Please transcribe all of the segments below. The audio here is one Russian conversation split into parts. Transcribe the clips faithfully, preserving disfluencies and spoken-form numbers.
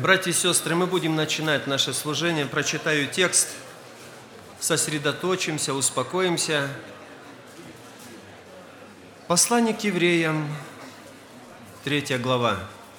Братья и сестры, мы будем начинать наше служение. Прочитаю текст, сосредоточимся, успокоимся. Послание к евреям, третья глава.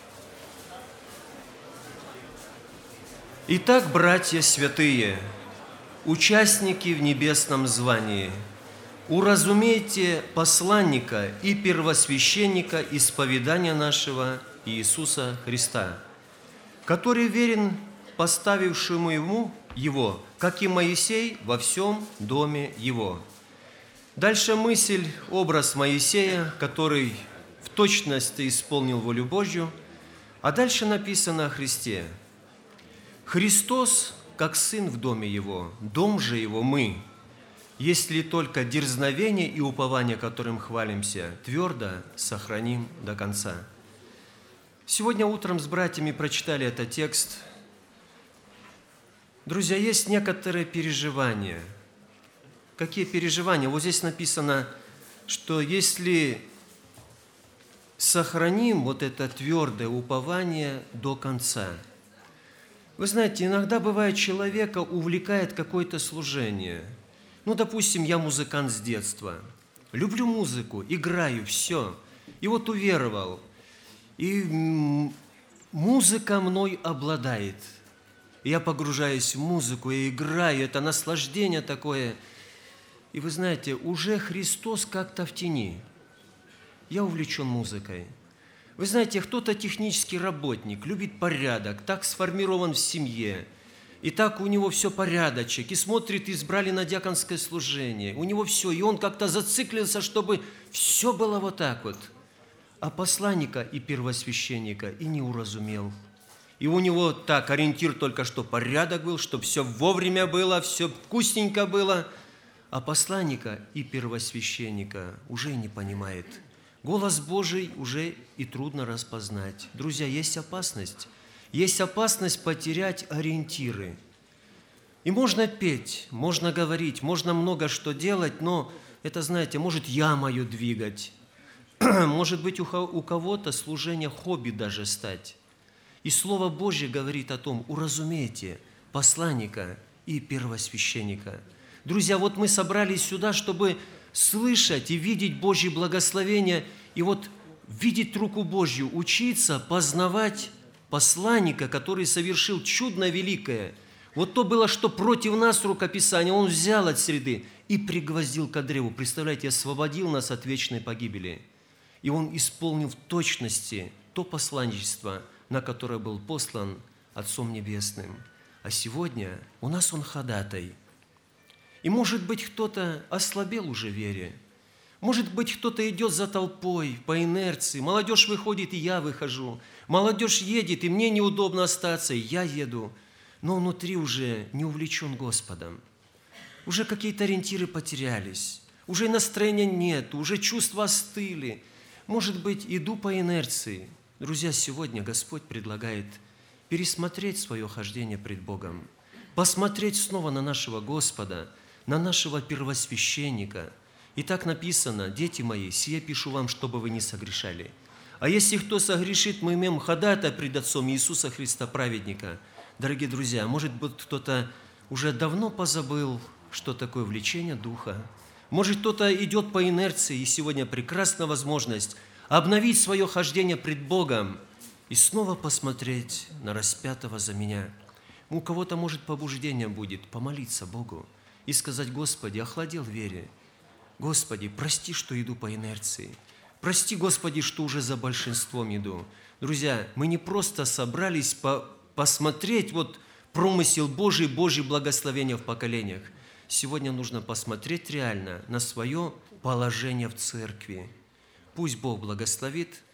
Итак, братья святые, участники в небесном звании, уразумейте посланника и первосвященника исповедания нашего Иисуса Христа, который верен поставившему ему его, как и Моисей во всем доме его. Дальше мысль, образ Моисея, который в точности исполнил волю Божью, а дальше написано о Христе. Христос, как Сын в доме Его, дом же Его мы, если только дерзновение и упование, которым хвалимся, твердо сохраним до конца. Сегодня утром с братьями прочитали этот текст. Друзья, есть некоторые переживания. Какие переживания? Вот здесь написано, что если сохраним вот это твердое упование до конца. Вы знаете, иногда бывает, человека увлекает какое-то служение. Ну, допустим, я музыкант с детства. Люблю музыку, играю, все. И вот уверовал. И музыка мной обладает. Я погружаюсь в музыку, я играю, это наслаждение такое. И вы знаете, уже Христос как-то в тени. Я увлечен музыкой. Вы знаете, кто-то технический работник, любит порядок, так сформирован в семье, и так у него все порядочек, и смотрит, избрали на диаконское служение, у него все, и он как-то зациклился, чтобы все было вот так вот. А посланника и первосвященника и не уразумел. И у него так, ориентир только, что порядок был, чтобы все вовремя было, все вкусненько было, а посланника и первосвященника уже и не понимает. Голос Божий уже и трудно распознать. Друзья, есть опасность. Есть опасность потерять ориентиры. И можно петь, можно говорить, можно много что делать, но это, знаете, может я мою двигать. Может быть, у кого-то служение хобби даже стать. И Слово Божье говорит о том, уразумейте посланника и первосвященника. Друзья, вот мы собрались сюда, чтобы слышать и видеть Божье благословение, и вот видеть руку Божью, учиться, познавать посланника, который совершил чудно великое. Вот то было, что против нас рукописание, он взял от среды и пригвоздил ко древу. Представляете, освободил нас от вечной погибели. И он исполнил в точности то посланничество, на которое был послан Отцом Небесным. А сегодня у нас он ходатай. И, может быть, кто-то ослабел уже в вере. Может быть, кто-то идет за толпой, по инерции. Молодежь выходит, и я выхожу. Молодежь едет, и мне неудобно остаться, и я еду. Но внутри уже не увлечен Господом. Уже какие-то ориентиры потерялись. Уже настроения нет, уже чувства остыли. Может быть, иду по инерции. Друзья, сегодня Господь предлагает пересмотреть свое хождение пред Богом. Посмотреть снова на нашего Господа, на нашего первосвященника. И так написано: «Дети мои, сие пишу вам, чтобы вы не согрешали. А если кто согрешит, мы имеем ходатай пред Отцом Иисуса Христа, праведника». Дорогие друзья, может быть, кто-то уже давно позабыл, что такое влечение Духа. Может, кто-то идет по инерции, и сегодня прекрасная возможность обновить свое хождение пред Богом и снова посмотреть на распятого за меня. У кого-то, может, побуждение будет помолиться Богу и сказать: «Господи, охладел в вере. Господи, прости, что иду по инерции. Прости, Господи, что уже за большинством иду». Друзья, мы не просто собрались по посмотреть вот промысел Божий, Божье благословение в поколениях. Сегодня нужно посмотреть реально на свое положение в церкви. Пусть Бог благословит